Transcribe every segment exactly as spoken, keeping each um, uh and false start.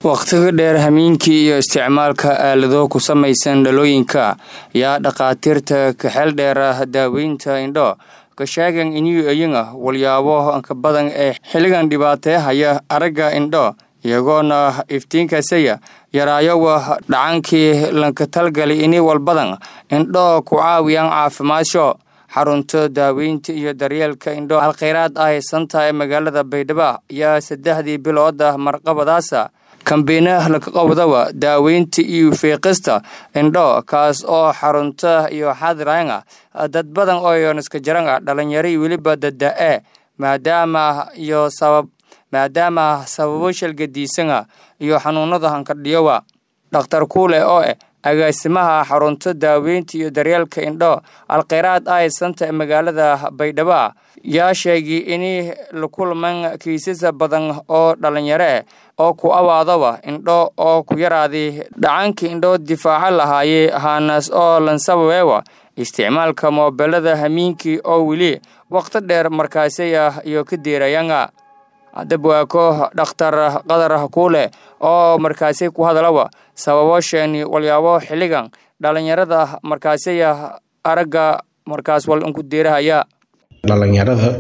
waqtiga dheer hamiinkii iyo isticmaalka aalado ku samaysan dhalooyinka yaa dhaqaatiirta ka xeel dheera daaweynta indho ka sheegan inuu ayaga walyaabo ka badan ee xilligan dhibaateeyay aragga indho iyagoona iftiinkaasaya yaraayo waa dhacankii lanka talgali inay walbadan indho ku caawiyaan caafimaadso xarunta daaweynta iyo daryeelka indho alkhayraad ah santa ee magaalada Baydhabo yaa saddexdii bilood marqabadaasa kambeena la qabadawa daaweynta iyo fiiqista indho kaas oo xarunta iyo xaadirayna dad badan oo iska jiraan dhalinyaro waliba dadda maadaama iyo sabab maadaama sababo shalgadiisana iyo xanuunada hankadhiyawa dhakhtar kuule oo agaasimaha xarunta daaweynta iyo daryeelka indho alkhayraad ah santa ee magaalada Baydhabo yaa sheegay in la kulmaan kiisas badan oo dhalinyaro oo ku awaadaba indho oo ku yaraaday dhacanka indho difaaca lahaayay haanas oo lan sababeewa isticmaalka mobilada hamiinkii oo wili waqti dheer markaasay iyo ka deerayanga adabwaako dhakhtar qadar kuule oo markaasay ku hadalaba sababo sheeni walyaabo xilligan dhalinyarada markaasay aragga markaas wal ku deerahaya dhalinyarada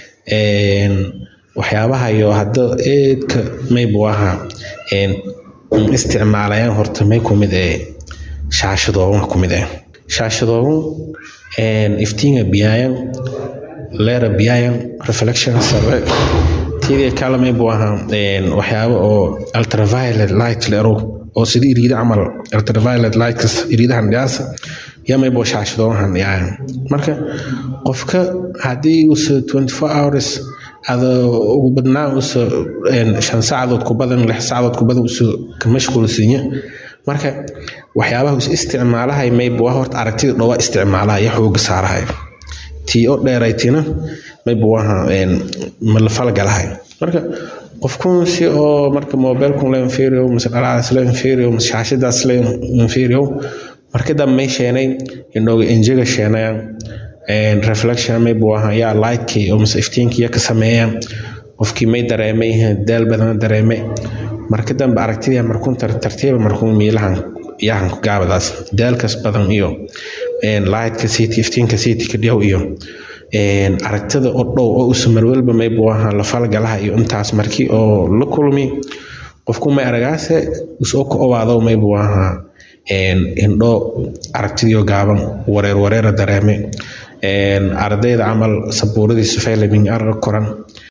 een waxyaabaha iyo hadda eedka maybu aha een isticmaalayaan horta may kumid ee shaashadooda kumid ee shaashadooda een iftiinga biyayaan leer biyayaan reflection survey tidii kala maybu aha een waxyaabo oo ultraviolet light leero oo sidii iriida amal ultraviolet light iriidahan dhiyaas yaa maybu shaashadooda yaan marka qofka hadii uu twenty-four hours هذا وبدنا وس شن ساعات كوبادن لح ساعات كوبادن وس كمشغول سنية مركا وحيابه وس استعمالها ما يبغى هرت عرفتي لو استعمالها يحوق صارها تي أو دايرتينا ما يبغاها إن ملفال جالها مركا قفكم شيء أو مركا موبايلكم لا ينفيريو مثلا على سلا ينفيريو مش عشان ده سلا ينفيريو مركا ده ما يشيني إنه إنجيل شيني and reflection may bua ya light ki oo iftiinki ka sameeyay qofkii may dareemay dal badan dareemay marka dambe aragtida markuu tartiib markuu meelahan yahan ku gaabadaas dalkas badan iyo and light ka city iftiinka city ka dhiyo iyo and aragtida oo dhow oo usmar walba may bua la falgalaha iyo intaas markii oo la kulmi qofku may aragaase soo ku owaado may bua and indho aragtiyo gaaban wareer wareer dareemay een ardayda amal sabuuradii safeelaming arag koran